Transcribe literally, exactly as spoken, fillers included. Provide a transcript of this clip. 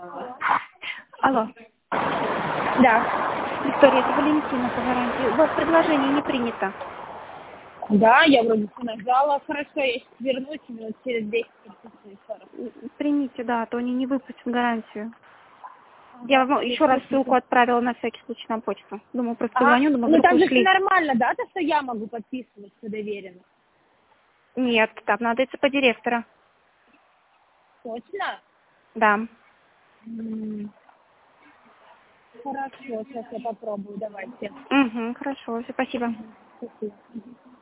Алло. Да. Виктория, это Валентина по гарантии. У вас предложение не принято. Да, я вроде все нажала. Хорошо, я сейчас вернусь минут через десять. Примите, да, а то они не выпустят гарантию. Я вам еще раз Слушайте. ссылку отправила на всякий случай на почту. Думаю, просто Ага. позвоню, думаю, Ну вдруг там же все ушли. нормально, да, то, что я могу подписывать, все доверенно? Нет, там надо идти по директора. Точно? Да. М, Хорошо, сейчас я попробую, давайте. Угу, хорошо, все, спасибо. Спасибо.